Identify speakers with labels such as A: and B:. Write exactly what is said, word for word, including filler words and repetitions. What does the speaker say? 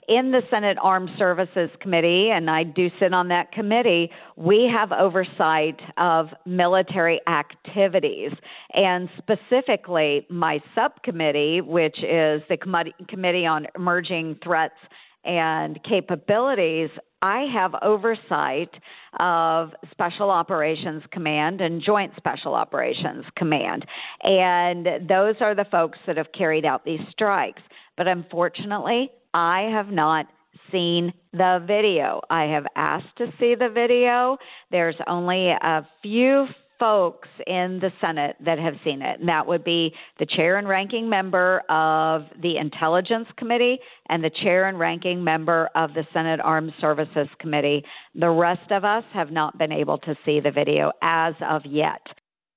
A: in the Senate Armed Services Committee, and I do sit on that committee, we have oversight of military activities. And specifically, my subcommittee, which is the Com- Committee on Emerging Threats and Capabilities, I have oversight of Special Operations Command and Joint Special Operations Command. And those are the folks that have carried out these strikes. But unfortunately, I have not seen the video. I have asked to see the video. There's only a few folks in the Senate that have seen it, and that would be the chair and ranking member of the Intelligence Committee and the chair and ranking member of the Senate Armed Services Committee. The rest of us have not been able to see the video as of yet.